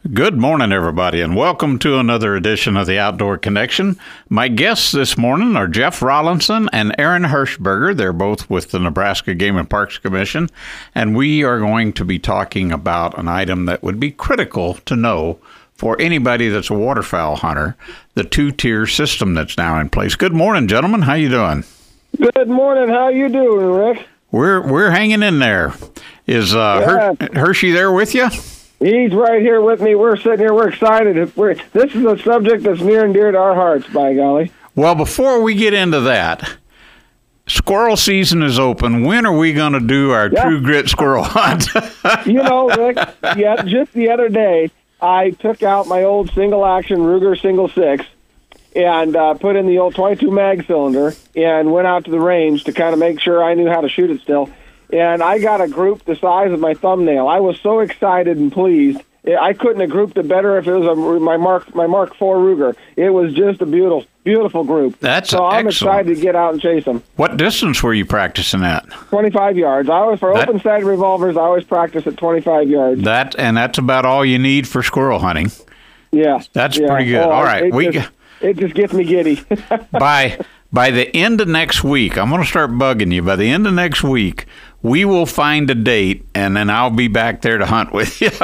Good morning, everybody, and welcome to another edition of the Outdoor Connection. My guests this morning are Jeff Rollinson and Aaron Hirschberger. They're both with the Nebraska Game and Parks Commission, and we are going to be talking about an item that would be critical to know for anybody that's a waterfowl hunter, the two-tier system that's now in place. Good morning, gentlemen. How you doing? Good morning. How you doing, Rick? We're hanging in there. Is Hershey there with you? He's right here with me. We're sitting here. We're excited. This is a subject that's near and dear to our hearts, by golly. Well, before we get into that, squirrel season is open. When are we going to do our True Grit squirrel hunt? Rick, just the other day, I took out my old single-action Ruger Single 6 and put in the old 22 mag cylinder and went out to the range to kind of make sure I knew how to shoot it still. And I got a group the size of my thumbnail. I was so excited and pleased. I couldn't have grouped it better if it was my Mark IV Ruger. It was just a beautiful group. So I'm excellent. excited to get out and chase them. What distance were you practicing at? 25 yards. Open-sighted revolvers, I always practice at 25 yards. That's about all you need for squirrel hunting. Yeah. That's pretty good. All right. It just gets me giddy. By the end of next week, I'm going to start bugging you. By the end of next week, we will find a date, and then I'll be back there to hunt with you.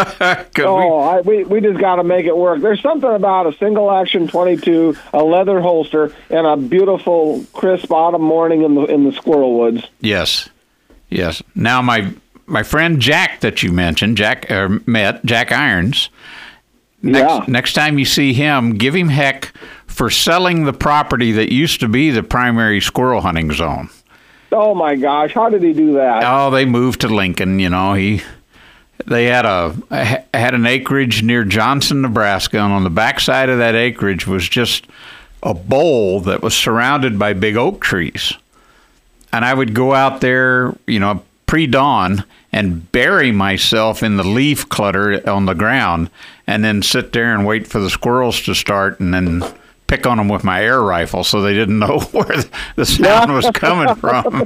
We just got to make it work. There's something about a single-action 22, a leather holster, and a beautiful, crisp autumn morning in the squirrel woods. Yes. Now, my friend Jack that you mentioned, Jack Irons. Next time you see him, give him heck for selling the property that used to be the primary squirrel hunting zone. Oh my gosh! How did he do that? Oh, they moved to Lincoln. They had an acreage near Johnson, Nebraska, and on the backside of that acreage was just a bowl that was surrounded by big oak trees. And I would go out there, pre-dawn and bury myself in the leaf clutter on the ground, and then sit there and wait for the squirrels to start, and then pick on them with my air rifle so they didn't know where the sound was coming from.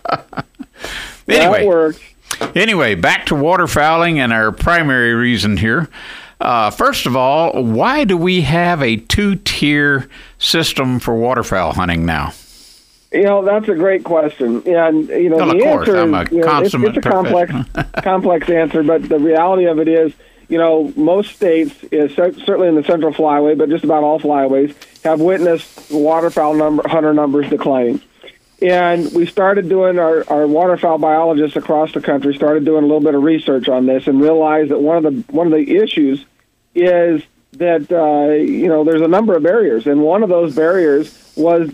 Anyway, back to waterfowling and our primary reason here. First of all, why do we have a two-tier system for waterfowl hunting now? That's a great question. And, well, the of course, answer I'm a consummate it's a complex answer, but the reality of it is, most states, certainly in the Central Flyway, but just about all flyways, have witnessed waterfowl hunter numbers declining. And we started doing our waterfowl biologists across the country started doing a little bit of research on this and realized that one of the issues is that there's a number of barriers, and one of those barriers was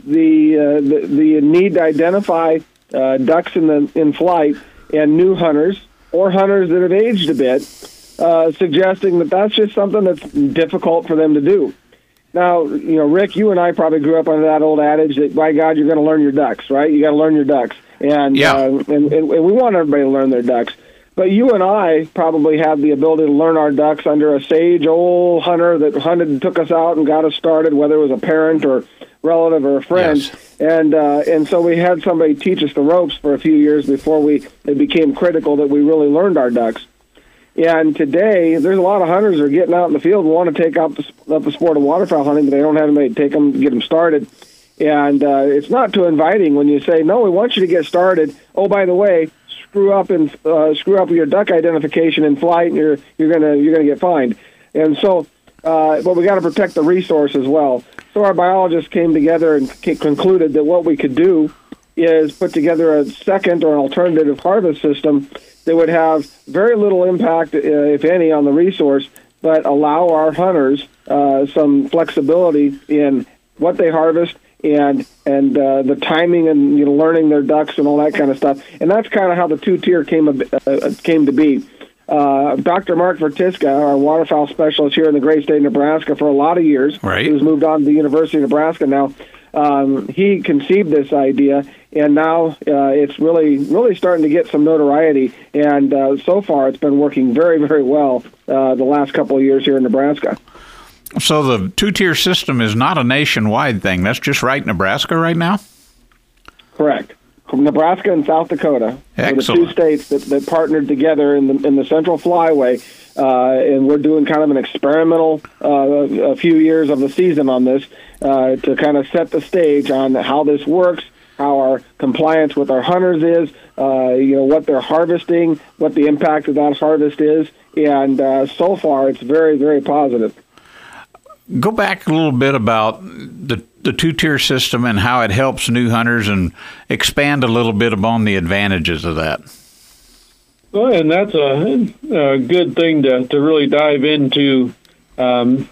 the need to identify ducks in flight and new hunters or hunters that have aged a bit. Suggesting that that's just something that's difficult for them to do. Now, Rick, you and I probably grew up under that old adage that, by God, you're going to learn your ducks, right? You got to learn your ducks. And, and we want everybody to learn their ducks. But you and I probably have the ability to learn our ducks under a sage old hunter that hunted and took us out and got us started, whether it was a parent or relative or a friend. Yes. And so we had somebody teach us the ropes for a few years before it became critical that we really learned our ducks. And today, there's a lot of hunters that are getting out in the field and want to take up the sport of waterfowl hunting, but they don't have anybody to take them, get them started. And it's not too inviting when you say, no, we want you to get started. Oh, by the way, screw up with your duck identification in flight, and you're gonna get fined. And so, but we got to protect the resource as well. So our biologists came together and concluded that what we could do is put together a second or an alternative harvest system that would have very little impact, if any, on the resource, but allow our hunters some flexibility in what they harvest and the timing and learning their ducks and all that kind of stuff. And that's kind of how the two-tier came to be. Dr. Mark Vertiska, our waterfowl specialist here in the great state of Nebraska for a lot of years, right. Who's moved on to the University of Nebraska now, he conceived this idea, and now it's really starting to get some notoriety. And so far, it's been working very, very well the last couple of years here in Nebraska. So the two-tier system is not a nationwide thing. That's just Nebraska right now? Correct. Nebraska and South Dakota are the two states that partnered together in the Central Flyway and we're doing kind of an experimental a few years of the season on this to kind of set the stage on how this works, how our compliance with our hunters is, what they're harvesting, what the impact of that harvest is, and so far it's very, very positive. Go back a little bit about the two-tier system and how it helps new hunters, and expand a little bit upon the advantages of that. Well, and that's a good thing to really dive into, because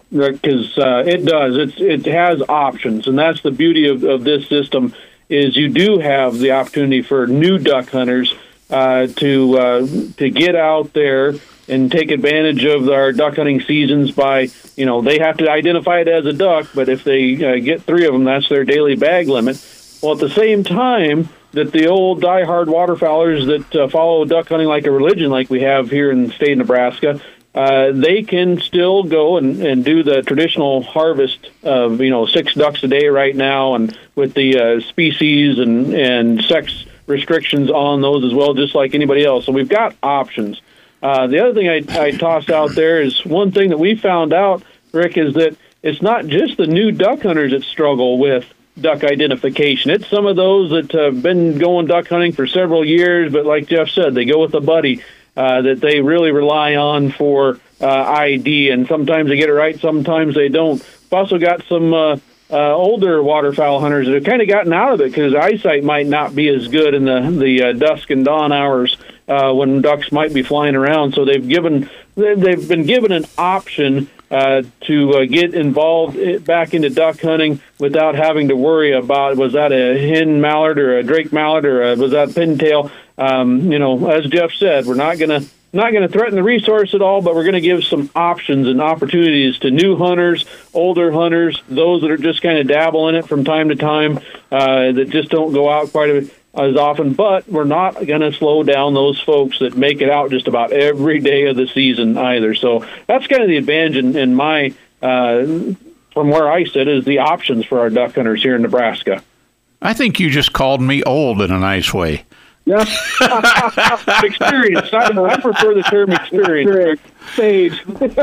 it has options, and that's the beauty of this system, is you do have the opportunity for new duck hunters to get out there and take advantage of our duck hunting seasons by, they have to identify it as a duck, but if they get 3 of them, that's their daily bag limit. Well, at the same time, that the old diehard waterfowlers that follow duck hunting like a religion, like we have here in the state of Nebraska, they can still go and do the traditional harvest of 6 ducks a day right now, and with the species and sex restrictions on those as well, just like anybody else. So we've got options. The other thing I tossed out there is one thing that we found out, Rick, is that it's not just the new duck hunters that struggle with duck identification. It's some of those that have been going duck hunting for several years, but like Jeff said, they go with a buddy that they really rely on for ID, and sometimes they get it right, sometimes they don't. We've also got some older waterfowl hunters that have kind of gotten out of it because eyesight might not be as good in the dusk and dawn hours when ducks might be flying around. So they've been given an option to get involved back into duck hunting without having to worry about, was that a hen mallard or a drake mallard, or was that a pintail? As Jeff said, we're not going to threaten the resource at all, but we're going to give some options and opportunities to new hunters, older hunters, those that are just kind of dabble in it from time to time, that just don't go out quite as often. But we're not going to slow down those folks that make it out just about every day of the season either. So that's kind of the advantage in my, from where I sit, is the options for our duck hunters here in Nebraska. I think you just called me old in a nice way. Yeah. Experience. I prefer the term experience. Sage.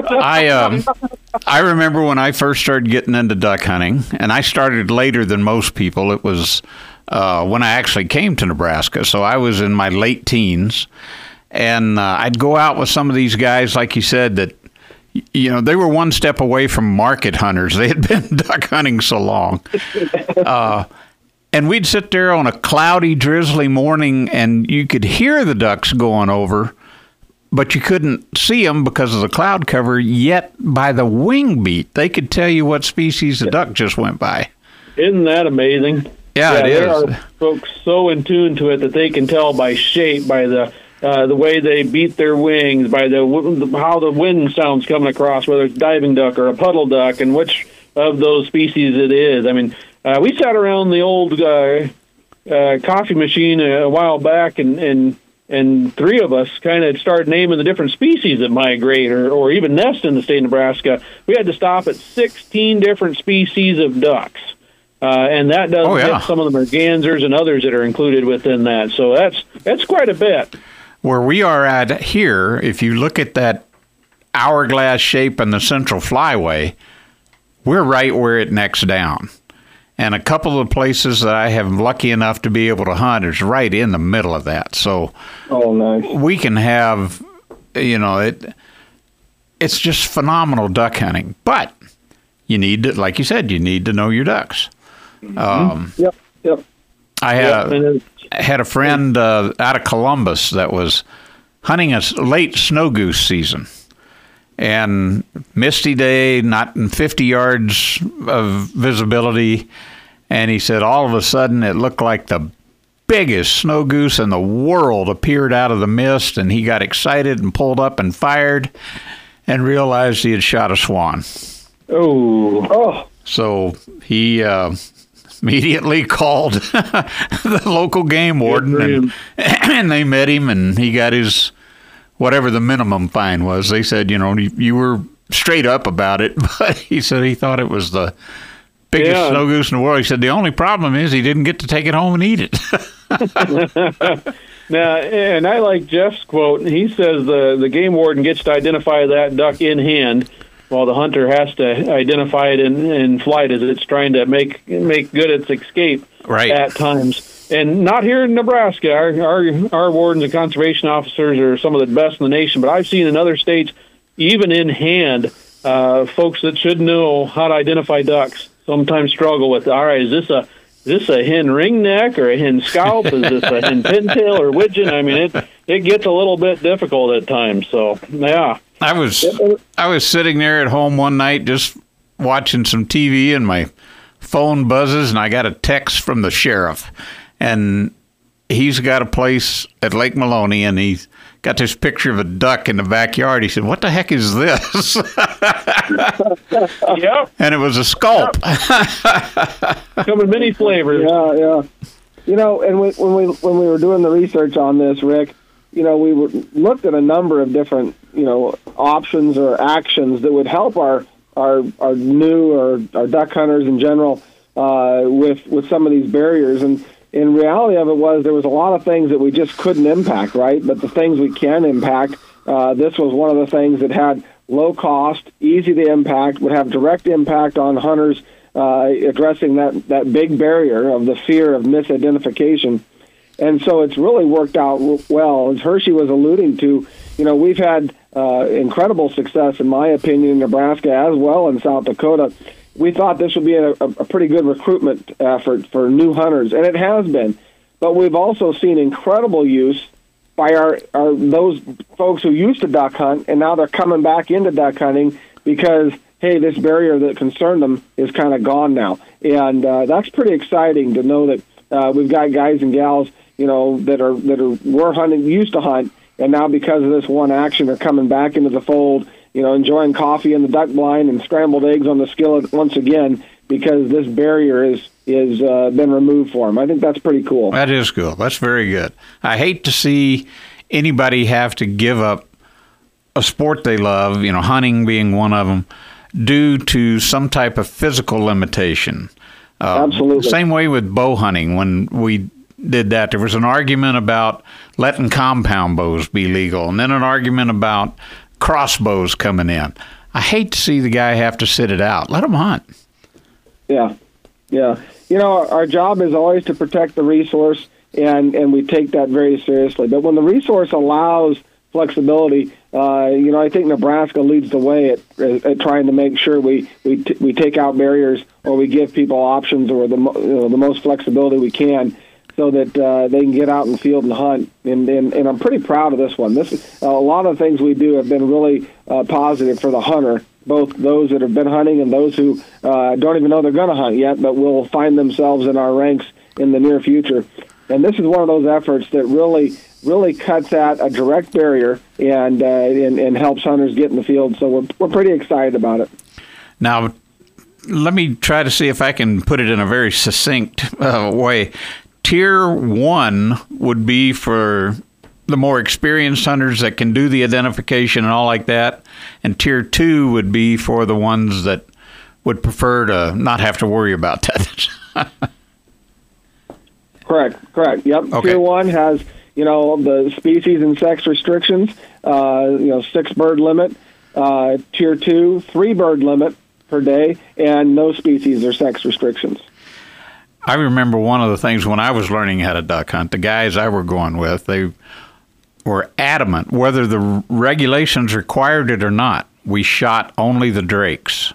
I remember when I first started getting into duck hunting, and I started later than most people. It was when I actually came to Nebraska, so I was in my late teens, and I'd go out with some of these guys, like you said, that they were one step away from market hunters. They had been duck hunting so long. And we'd sit there on a cloudy, drizzly morning, and you could hear the ducks going over, but you couldn't see them because of the cloud cover, yet by the wing beat, they could tell you what species of duck just went by. Isn't that amazing? Yeah, it is. There are folks so in tune to it that they can tell by shape, by the way they beat their wings, by how the wind sounds coming across, whether it's diving duck or a puddle duck, and which of those species it is. I mean, we sat around the old coffee machine a while back, and 3 of us kind of started naming the different species that migrate or even nest in the state of Nebraska. We had to stop at 16 different species of ducks. And that doesn't hit some of the mergansers and others that are included within that. So that's quite a bit. Where we are at here, if you look at that hourglass shape in the central flyway, we're right where it necks down. And a couple of places that I have lucky enough to be able to hunt is right in the middle of that. So nice. We can have, it's just phenomenal duck hunting. But you need to, like you said, you need to know your ducks. Yep. I had a friend out of Columbus that was hunting a late snow goose season. And misty day, not in 50 yards of visibility. And he said all of a sudden it looked like the biggest snow goose in the world appeared out of the mist. And he got excited and pulled up and fired and realized he had shot a swan. Oh. So he immediately called the local game warden, and they met him, and he got his whatever the minimum fine was. They said, you were straight up about it, but he said he thought it was the biggest snow goose in the world. He said the only problem is he didn't get to take it home and eat it. Now, and I like Jeff's quote. He says the game warden gets to identify that duck in hand, while the hunter has to identify it in flight as it's trying to make good its escape at times. And not here in Nebraska. Our wardens and conservation officers are some of the best in the nation, but I've seen in other states, even in hand, folks that should know how to identify ducks sometimes struggle with, all right, is this a hen ringneck or a hen scalp? Is this a hen pintail or widgeon? I mean, it gets a little bit difficult at times. So, yeah. I was sitting there at home one night just watching some TV, and my phone buzzes, and I got a text from the sheriff. And he's got a place at Lake Maloney, and he's got this picture of a duck in the backyard. He said, "What the heck is this?" Yep. And it was a scalp. Yep. Come in many flavors. Yeah. You know, and when we were doing the research on this, Rick, you know, we looked at a number of different, you know, options or actions that would help our new or our duck hunters in general with some of these barriers. And in reality of it was there was a lot of things that we just couldn't impact, right? But the things we can impact, this was one of the things that had low cost, easy to impact, would have direct impact on hunters addressing that big barrier of the fear of misidentification. And so it's really worked out well. As Hershey was alluding to, you know, we've had incredible success, in my opinion, in Nebraska as well in South Dakota. We thought this would be a pretty good recruitment effort for new hunters, and it has been. But we've also seen incredible use by those folks who used to duck hunt, and now they're coming back into duck hunting because, hey, this barrier that concerned them is kind of gone now. And that's pretty exciting to know that we've got guys and gals, you know, that were hunting, used to hunt, and now because of this one action, they're coming back into the fold, you know, enjoying coffee in the duck blind and scrambled eggs on the skillet once again because this barrier is been removed for them. I think that's pretty cool. That is cool. That's very good. I hate to see anybody have to give up a sport they love, you know, hunting being one of them, due to some type of physical limitation. Absolutely. Same way with bow hunting. When we did that, there was an argument about letting compound bows be legal, and then an argument about crossbows coming in. I hate to see the guy have to sit it out. Let him hunt. Yeah. You know, our job is always to protect the resource, and we take that very seriously. But when the resource allows flexibility, you know, I think Nebraska leads the way at trying to make sure we take out barriers or we give people options or the most flexibility we can, so that they can get out in the field and hunt. And I'm pretty proud of this one. A lot of things we do have been really positive for the hunter, both those that have been hunting and those who don't even know they're going to hunt yet, but will find themselves in our ranks in the near future. And this is one of those efforts that really cuts at a direct barrier and helps hunters get in the field. So we're pretty excited about it. Now, let me try to see if I can put it in a very succinct way. Tier 1 would be for the more experienced hunters that can do the identification and all like that, and Tier 2 would be for the ones that would prefer to not have to worry about that. Correct. Yep. Okay. Tier 1 has, you know, the species and sex restrictions, 6 bird limit. Tier 2, 3 bird limit per day, and no species or sex restrictions. I remember one of the things when I was learning how to duck hunt, the guys I were going with, they were adamant, whether the regulations required it or not, we shot only the drakes.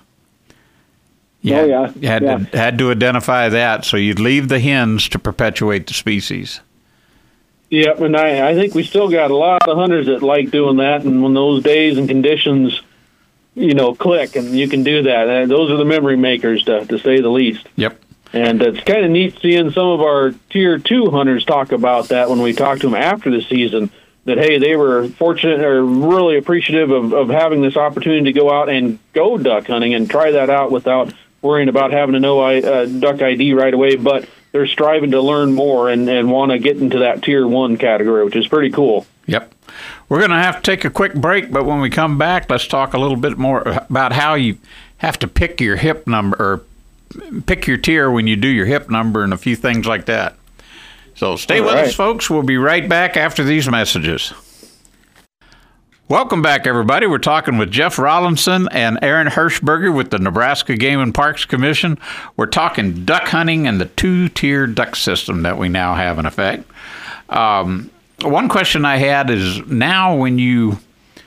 You had to identify that, so you'd leave the hens to perpetuate the species. Yep, and I think we still got a lot of hunters that like doing that, and when those days and conditions, you know, click, and you can do that. Those are the memory makers, to say the least. Yep. And it's kind of neat seeing some of our Tier 2 hunters talk about that when we talked to them after the season, that, hey, they were fortunate or really appreciative of having this opportunity to go out and go duck hunting and try that out without worrying about having to know duck ID right away, but they're striving to learn more and want to get into that Tier 1 category, which is pretty cool. Yep. We're going to have to take a quick break, but when we come back, let's talk a little bit more about how you have to pick your hip number or pick your tier when you do your hip number and a few things like that. So stay with us, folks. We'll be right back after these messages. Welcome back, everybody. We're talking with Jeff Rollinson and Aaron Hirschberger with the Nebraska Game and Parks Commission. We're talking duck hunting and the two-tier duck system that we now have in effect. One question I had is, now when you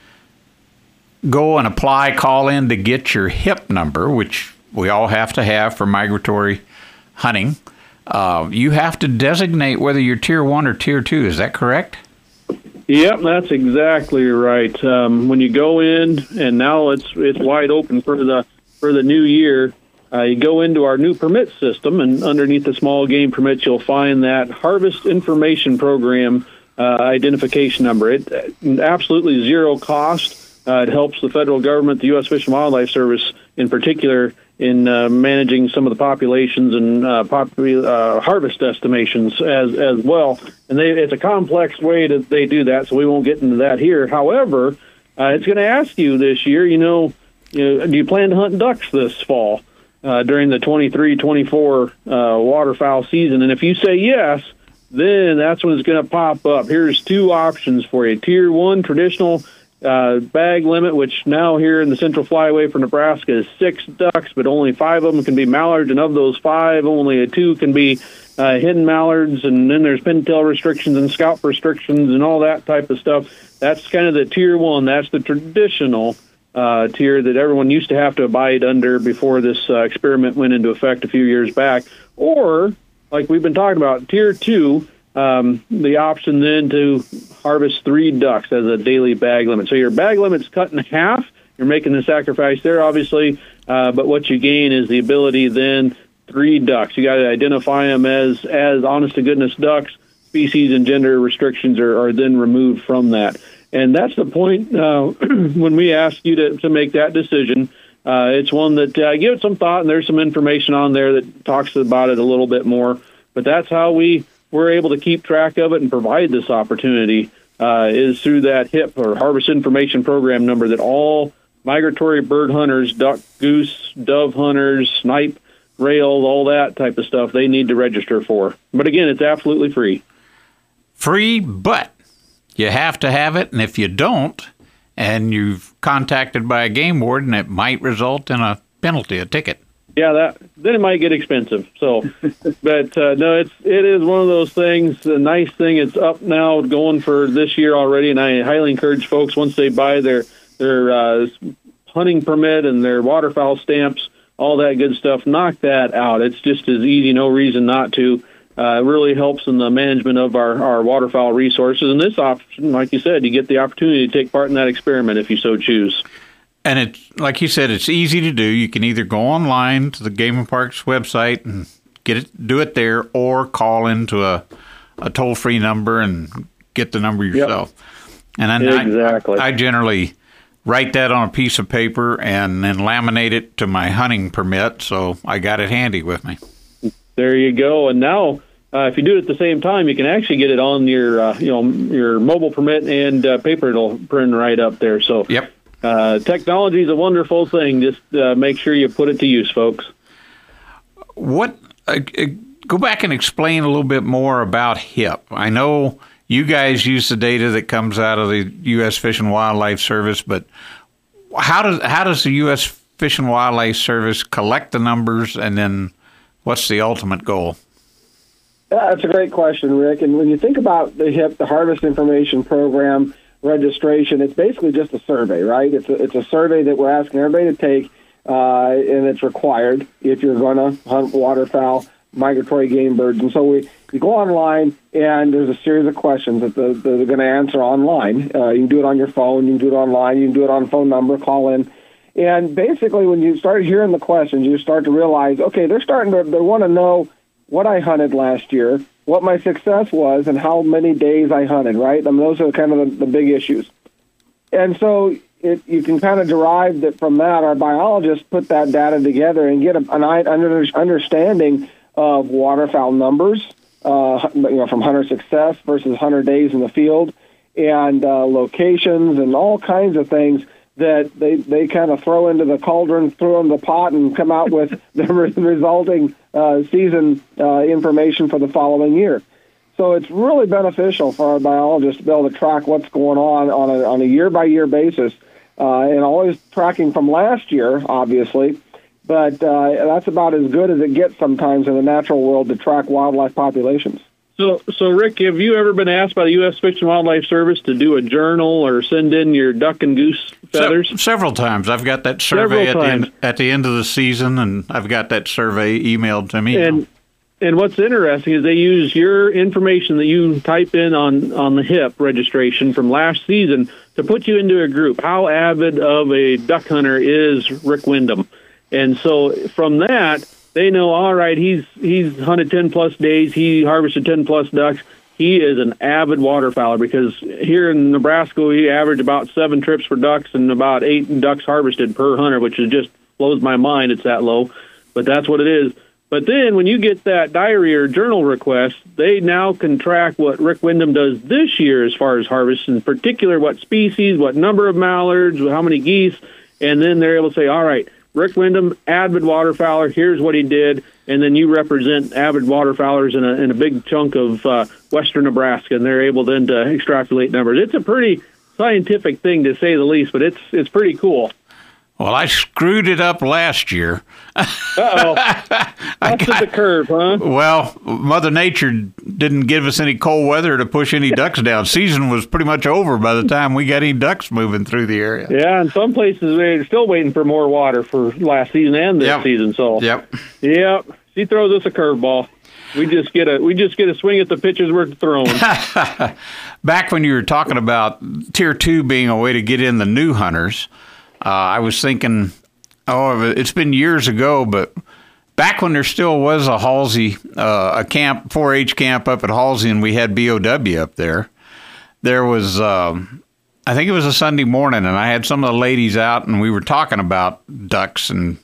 go and call in to get your HIP number, which we all have to have for migratory hunting, you have to designate whether you're Tier 1 or Tier 2. Is that correct? Yep, that's exactly right. When you go in, and now it's wide open for the new year, you go into our new permit system, and underneath the small game permits, you'll find that Harvest Information Program identification number. It absolutely zero cost. It helps the federal government, the U.S. Fish and Wildlife Service in particular, in managing some of the populations and harvest estimations as well. And it's a complex way that they do that, so we won't get into that here. However, it's going to ask you this year, do you plan to hunt ducks this fall during the 23-24 waterfowl season? And if you say yes, then that's when it's going to pop up. Here's two options for you. Tier 1, traditional bag limit, which now here in the Central Flyway for Nebraska is 6 ducks, but only 5 of them can be mallards, and of those 5, only 2 can be hidden mallards, and then there's pintail restrictions and scalp restrictions and all that type of stuff. That's kind of the Tier 1. That's the traditional tier that everyone used to have to abide under before this experiment went into effect a few years back. Or, like we've been talking about, Tier 2, the option then to harvest 3 ducks as a daily bag limit. So your bag limit's cut in half. You're making the sacrifice there, obviously, but what you gain is the ability then 3 ducks. You got to identify them as honest-to-goodness ducks. Species and gender restrictions are then removed from that. And that's the point when we ask you to make that decision. It's one that give it some thought, and there's some information on there that talks about it a little bit more. But that's how we're able to keep track of it and provide this opportunity is through that HIP, or Harvest Information Program number, that all migratory bird hunters, duck, goose, dove hunters, snipe, rails, all that type of stuff, they need to register for. But again, it's absolutely free. Free, but you have to have it, and if you don't, and you've contacted by a game warden, it might result in a penalty, a ticket. Yeah, then it might get expensive. So, but no, it is one of those things. The nice thing, it's up now, going for this year already, and I highly encourage folks, once they buy their hunting permit and their waterfowl stamps, all that good stuff, knock that out. It's just as easy, no reason not to. It really helps in the management of our waterfowl resources. And this option, like you said, you get the opportunity to take part in that experiment if you so choose. And it's, like you said, it's easy to do. You can either go online to the Game and Parks website and do it there, or call into a toll-free number and get the number yourself. Yep. And exactly. I generally write that on a piece of paper and then laminate it to my hunting permit, so I got it handy with me. There you go. And now, if you do it at the same time, you can actually get it on your mobile permit and paper. It'll print right up there. So, yep. Technology is a wonderful thing. Just make sure you put it to use, folks. What? Go back and explain a little bit more about HIP. I know you guys use the data that comes out of the U.S. Fish and Wildlife Service, but how does the U.S. Fish and Wildlife Service collect the numbers, and then what's the ultimate goal? That's a great question, Rick. And when you think about the HIP, the Harvest Information Program registration, it's basically just a survey, right? It's a survey that we're asking everybody to take, and it's required if you're going to hunt waterfowl, migratory game birds. And so you go online, and there's a series of questions that they're going to answer online. You can do it on your phone, you can do it online, you can do it on a phone number, call in. And basically, when you start hearing the questions, you start to realize, okay, they want to know what I hunted last year, what my success was, and how many days I hunted, right? I mean, those are kind of the big issues. And so you can kind of derive that from that. Our biologists put that data together and get an understanding of waterfowl numbers, from hunter success versus hunter days in the field, and locations and all kinds of things that they kind of throw into the cauldron, throw in the pot, and come out with the resulting season information for the following year. So it's really beneficial for our biologists to be able to track what's going on a year-by-year basis, and always tracking from last year, obviously. But that's about as good as it gets sometimes in the natural world to track wildlife populations. So Rick, have you ever been asked by the U.S. Fish and Wildlife Service to do a journal or send in your duck and goose feathers? Several times. I've got that survey at the end of the season, and I've got that survey emailed to me. And what's interesting is they use your information that you type in on the HIP registration from last season to put you into a group. How avid of a duck hunter is Rick Wyndham? And so from that, they know, all right, he's hunted 10-plus days. He harvested 10-plus ducks. He is an avid waterfowler, because here in Nebraska, we average about 7 trips for ducks and about 8 ducks harvested per hunter, which is just blows my mind it's that low. But that's what it is. But then when you get that diary or journal request, they now can track what Rick Wyndham does this year as far as harvest, in particular what species, what number of mallards, how many geese, and then they're able to say, all right, Rick Wyndham, avid waterfowler, here's what he did, and then you represent avid waterfowlers in a big chunk of western Nebraska, and they're able then to extrapolate numbers. It's a pretty scientific thing, to say the least, but it's pretty cool. Well, I screwed it up last year. Uh-oh. Busted the curve, huh? Well, Mother Nature didn't give us any cold weather to push any ducks down. Season was pretty much over by the time we got any ducks moving through the area. Yeah, in some places they're still waiting for more water for last season and this season. So, Yep. She throws us a curveball. We just get a swing at the pitches we're throwing. Back when you were talking about Tier 2 being a way to get in the new hunters, I was thinking, it's been years ago, but back when there still was a Halsey, a camp, 4-H camp up at Halsey, and we had BOW up there, there was, I think it was a Sunday morning, and I had some of the ladies out, and we were talking about ducks, and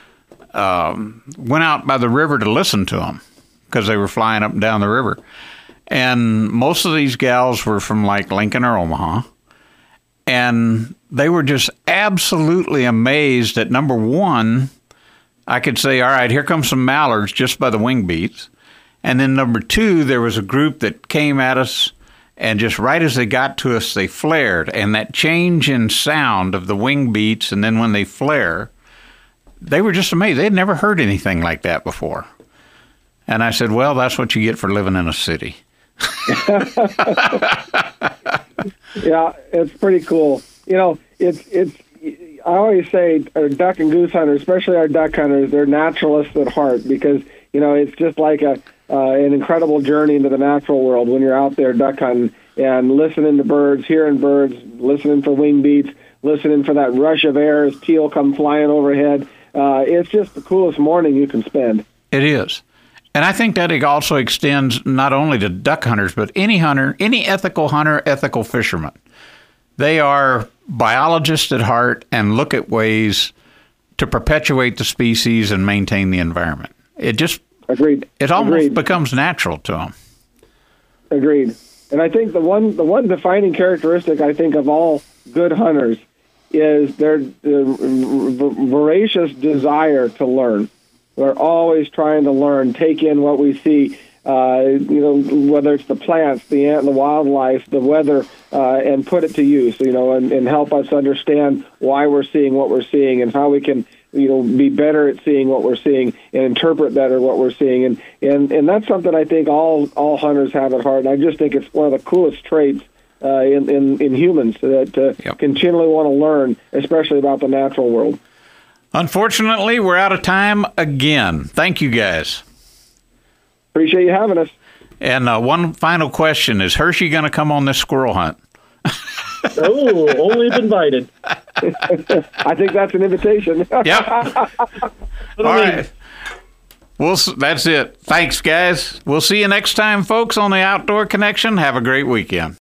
went out by the river to listen to them because they were flying up and down the river. And most of these gals were from like Lincoln or Omaha. And they were just absolutely amazed at, number one, I could say, all right, here comes some mallards just by the wing beats. And then number two, there was a group that came at us, and just right as they got to us, they flared. And that change in sound of the wing beats, and then when they flare, they were just amazed. They had never heard anything like that before. And I said, well, that's what you get for living in a city. Yeah, it's pretty cool. You know, it's. I always say our duck and goose hunters, especially our duck hunters, they're naturalists at heart, because it's just like an incredible journey into the natural world when you're out there duck hunting and listening to birds, hearing birds, listening for wing beats, listening for that rush of air as teal come flying overhead. It's just the coolest morning you can spend. It is. And I think that it also extends not only to duck hunters, but any hunter, any ethical hunter, ethical fisherman. They are biologists at heart and look at ways to perpetuate the species and maintain the environment. It just Agreed. It almost becomes natural to them. Agreed. And I think the one defining characteristic, I think, of all good hunters is their voracious desire to learn. We're always trying to learn, take in what we see, whether it's the plants, the wildlife, the weather, and put it to use, and help us understand why we're seeing what we're seeing and how we can, be better at seeing what we're seeing and interpret better what we're seeing. And that's something I think all hunters have at heart. And I just think it's one of the coolest traits in humans that continually want to learn, especially about the natural world. Unfortunately, we're out of time again. Thank you, guys. Appreciate you having us. And one final question. Is Hershey going to come on this squirrel hunt? Oh, only if invited. I think that's an invitation. Yep. All right. That's it. Thanks, guys. We'll see you next time, folks, on the Outdoor Connection. Have a great weekend.